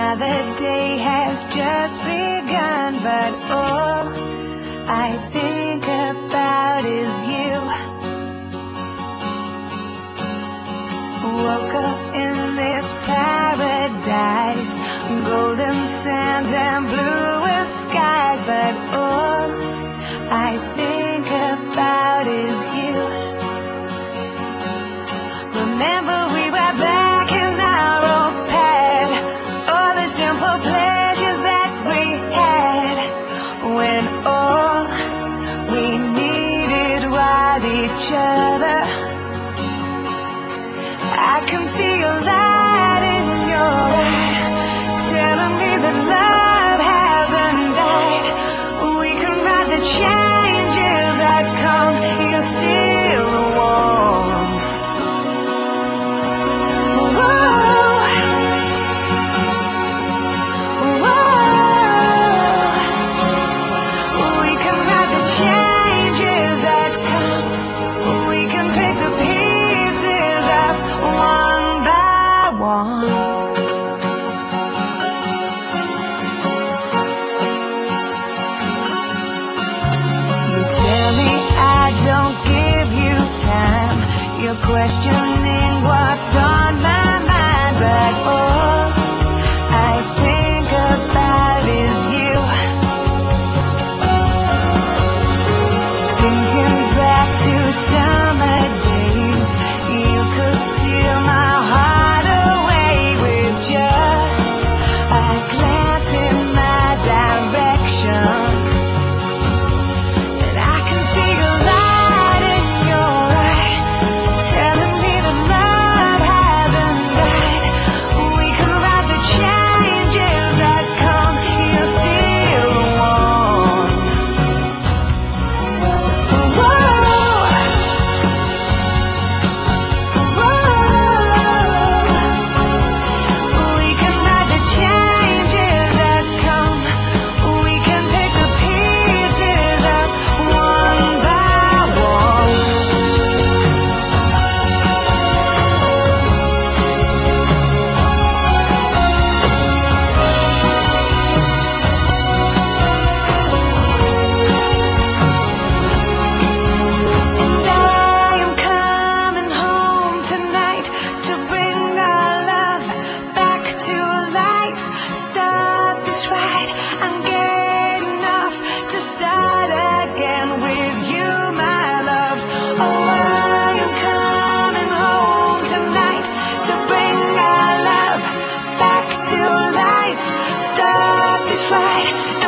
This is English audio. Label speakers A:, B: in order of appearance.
A: Another day has just begun, but all I think about is you. Woke up in this paradise, golden sands and bluest skies, but all I think about is you. Remember we were back in our old pad, all the simple pleasures that we had, when all we needed was each other. I can see a light in your eye, telling me that love hasn't died. We can ride the changes that come, you're still warm. Whoa, whoa. We can ride the changes that come. We can pick the pieces up one by one. You tell me I don't give you time. You're questioning what's on my mind, but all I think about is you. Thinking back to summer days, you could steal my heart away with just a glance in my direction. And I can see a light in your eye, telling me that love hasn't died. We can ride the changes that come, you're still warm. We can ride the changes that come. We can pick the pieces up one by one. And I am coming home tonight to bring our love back to life. Start this right, I'm getting off to start again with you, my love. Oh, I am coming home tonight to bring our love back to life. Start this right,